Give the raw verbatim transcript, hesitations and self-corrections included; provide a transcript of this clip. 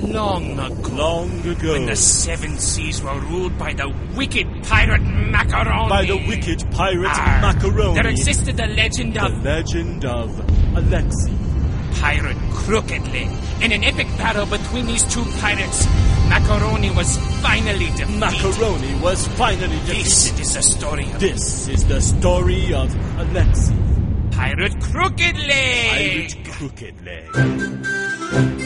long ago. Long ago. When the seven seas were ruled by the wicked pirate Macaroni. By the wicked pirate Arr, Macaroni. There existed the legend The of... legend of Alexei. Pirate Crooked Leg. In an epic battle between these two pirates, Macaroni was finally defeated. Macaroni was finally defeated. This is the story of... This is the story of Alexei. Pirate Crooked Leg. Pirate Crooked Leg.